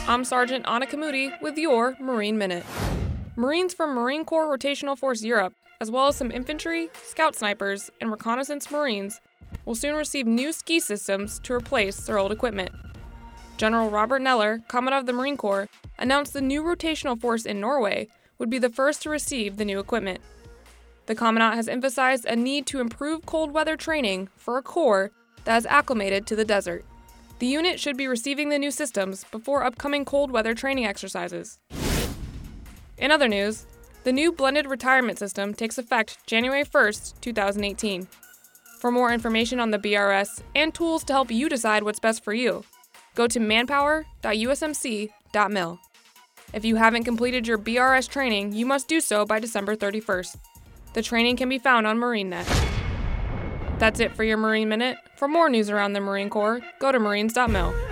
I'm Sergeant Annika Moody with your Marine Minute. Marines from Marine Corps Rotational Force Europe, as well as some infantry, scout snipers, and reconnaissance Marines, will soon receive new ski systems to replace their old equipment. General Robert Neller, Commandant of the Marine Corps, announced the new rotational force in Norway would be the first to receive the new equipment. The Commandant has emphasized a need to improve cold weather training for a corps that is acclimated to the desert. The unit should be receiving the new systems before upcoming cold weather training exercises. In other news, the new blended retirement system takes effect January 1st, 2018. For more information on the BRS and tools to help you decide what's best for you, go to manpower.usmc.mil. If you haven't completed your BRS training, you must do so by December 31st. The training can be found on MarineNet. That's it for your Marine Minute. For more news around the Marine Corps, go to marines.mil.